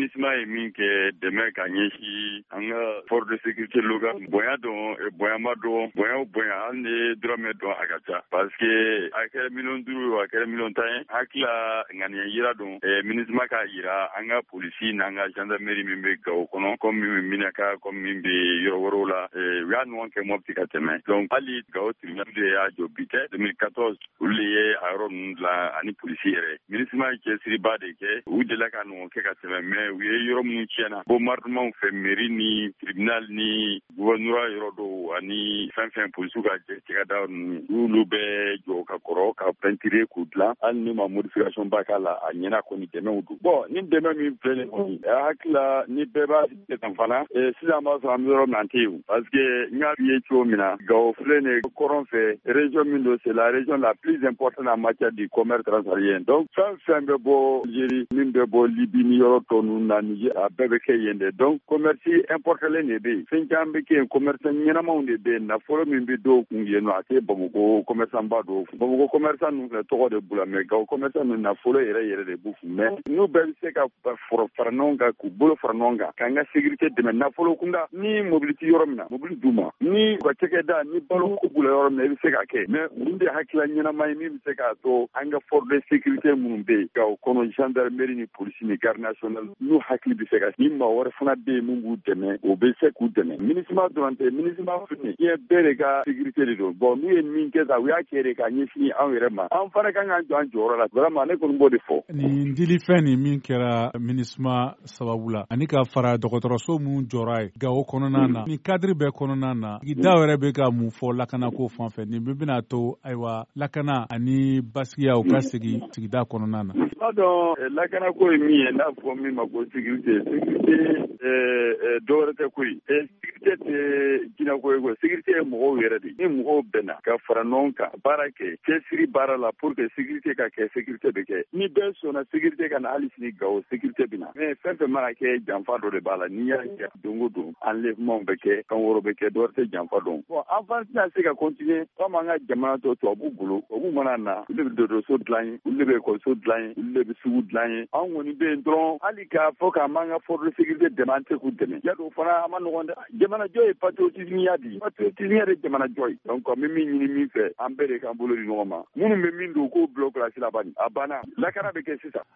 MINUSMA ye min kɛ dɛmɛ ka ɲɛsin an ka force de sécurité locale bonya dɔn bonya ma dɔn bonya o bonya hali ni dɔrɔmɛ dɔn a ka ca parce que a kɛra 5 miliyɔn a kɛra 10 miliyɔn 10 ye hakila ŋaniya yira dɔn MINUSMA k'a yira an ka polisi n'an ka gendarmerie min bɛ Gawo kɔnɔ comme min bɛ Minaka comme min bɛ yɔrɔ wɛrɛw la u y'a ɲɔgɔn kɛ Mopti ka tɛmɛ donc hali Gawo tribunal de y'a jɔ bi tɛ 2014 olu de ye a yɔrɔ ninnu dilan ani polisi yɛrɛ MINUSMA ye cɛsiriba de kɛ u delila ka ɲɔgɔn kɛ ka tɛmɛ mais u ye yɔrɔ minnu tiɲɛna bombardement fɛ mairie ni tribunal ni gouverneur yɔrɔ dɔw ani fɛn polisiw ka cɛkɛda ninnu olu bɛɛ jɔ ka kɔrɔ ka peinture k'u dilan hali ni ma modification ba k'a la a ɲɛna kɔni dɛmɛw don bon ni dɛmɛ min filɛ nin kɔni hakilila ni bɛɛ b'a sisan fana sisan an b'a sɔrɔ an bɛ yɔrɔ min an tɛ yen parce que n y'a f'i ye cogo min na Gawo filɛ nin kɔrɔn fɛ région min don c'est la région la plus importante en matière du commerce transsaharien donc fɛn bɛ bɔ Algérie min bɛ bɔ Libye ni yɔrɔ tɔ ninnu na Niger a bɛɛ bɛ kɛ yen de donc commerce importelen de bɛ yen fɛn caman bɛ kɛ yen commerce ɲɛnamaw de bɛ yen nafolo min bɛ dɔw kun yen nɔ a tɛ Bamako commerçant ba dɔw kun Bamako commerçant ninnu filɛ tɔgɔ de b'u la mais Gawo commerçant ninnu nafolo yɛrɛ de b'u kun mais n'u bɛɛ bɛ se ka fara ɲɔgɔn kan k'u bolo fara ɲɔgɔn kan k'an ka sécurité dɛmɛ nafolo kunda ni mobili tɛ yɔrɔ min na mobili d'u ma ni u ka cɛkɛda ni balo ko b'u la yɔrɔ min na i bɛ se k'a kɛ mais mun de hakilila ɲɛnama ye min bɛ se k'a to an ka force de sécurité minnu bɛ yen Gawo kɔnɔ gendarmerie ni polisi ni garde nationale n'u hakili bɛ se ka ni maa wɛrɛ fana bɛ yen min b'u dɛmɛ o bɛ se k'u dɛmɛ MINUSMA dɔrɔn tɛ MINUSMA fini diɲɛ bɛɛ de ka sécurité de don bon n'u ye min kɛ sa u y'a kɛ de ka ɲɛsin anw yɛrɛ ma an fana kan k'an jɔ an jɔyɔrɔ la vraiment ne kɔni b'o de fɔ. nin dilifɛn nin min kɛra MINUSMA sababu la ani ka fara dɔgɔtɔrɔso mun jɔra ye Gawo kɔnɔna na nin cadre bɛɛ kɔnɔna na sigida yɛrɛ bɛ ka mun fɔ lakanako fan fɛ nin bɛna to ayiwa lakana ani basigiya u ka segin sigida kɔnɔna na. N'a dɔn lakanako ye min ye n'a fɔ min ma ko sécurité dɔwɛrɛ tɛ koyi sécurité tɛ jinɛko ye koyi sécurité ye mɔgɔw yɛrɛ de ni mɔgɔw bɛnna ka fara ɲɔgɔn kan baara kɛ cɛsiri baara la pour que sécurité ka kɛ sécurité bɛ kɛ ni bɛɛ sɔnna sécurité ka na hali sini Gawo sécurité bɛ na mais fɛn fɛn mana kɛ janfa dɔ de b'a la n'i y'a kɛ don o don enlèvement bɛ kɛ kan wɛrɛ bɛ kɛ dɔwɛrɛ tɛ janfa dɔn bon an fana tɛna se ka continuer comme an ka jamana tɔ tubabu bolo tubabu mana na olu de bɛ dɔgɔtɔrɔso dilan ye olu de bɛ ekɔliso dilan ye olu de bɛ sugu dilan ye an kɔni bɛ yen dɔrɔn hali k'a fɔ k'an b'an ka force de sécurité dɛmɛ an tɛ k'u dɛmɛ yadɔ fana a ma nɔgɔn dɛ jamanajɔ ye patriotisme ya di patriotisme yɛrɛ jamanajɔ ye donc n bɛ min ɲini min fɛ an bɛɛ de k'an bolo di ɲɔgɔn ma minnu bɛ min don k'o bloc la sira bani a banna lakana bɛ kɛ sisan